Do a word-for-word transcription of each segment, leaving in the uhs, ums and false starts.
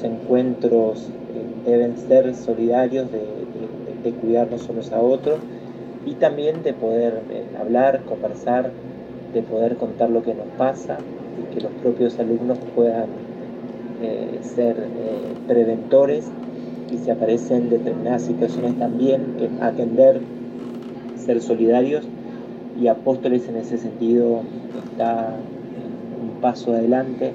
encuentros eh, deben ser solidarios, de, de, de cuidarnos unos a otros y también de poder eh, hablar, conversar, de poder contar lo que nos pasa y que los propios alumnos puedan eh, ser eh, preventores y si aparecen determinadas situaciones también que atender, ser solidarios, y Apóstoles en ese sentido está un paso adelante, eh,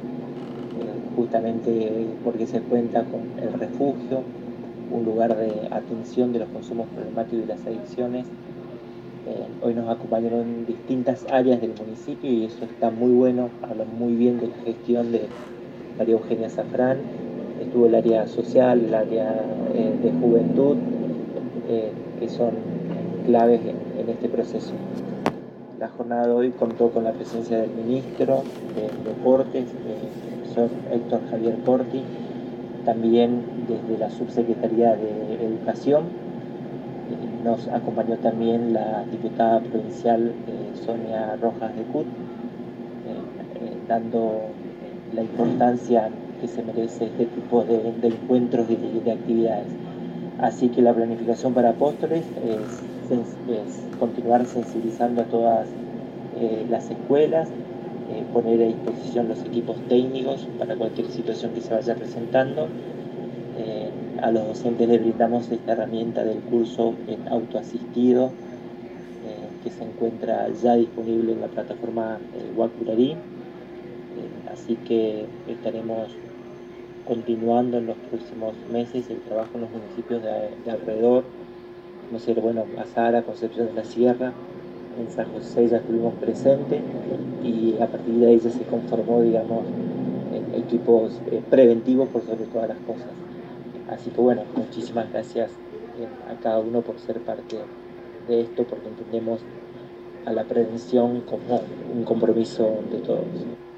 justamente porque se cuenta con el refugio, un lugar de atención de los consumos problemáticos y las adicciones. Eh, hoy nos acompañaron distintas áreas del municipio y eso está muy bueno, habla muy bien de la gestión de María Eugenia Zafrán. Estuvo el área social, el área eh, de juventud, eh, que son claves en, en este proceso. La jornada de hoy contó con la presencia del ministro de Deportes, el profesor Héctor Javier Corti, también desde la Subsecretaría de Educación. Eh, nos acompañó también la diputada provincial eh, Sonia Rojas de Cut, eh, eh, dando la importancia que se merece este tipo de, de encuentros y de, de actividades. Así que la planificación para Apóstoles es, es, es continuar sensibilizando a todas eh, las escuelas, eh, poner a disposición los equipos técnicos para cualquier situación que se vaya presentando. Eh, a los docentes les brindamos esta herramienta del curso en autoasistido, eh, que se encuentra ya disponible en la plataforma eh, Wacurarí. Eh, así que estaremos continuando en los próximos meses el trabajo en los municipios de, de alrededor, no sé, bueno, Azara, Concepción de la Sierra, en San José ya estuvimos presentes y a partir de ahí ya se conformó, digamos, en equipos eh, preventivos por sobre todas las cosas. Así que bueno, muchísimas gracias eh, a cada uno por ser parte de esto, porque entendemos a la prevención como un compromiso de todos.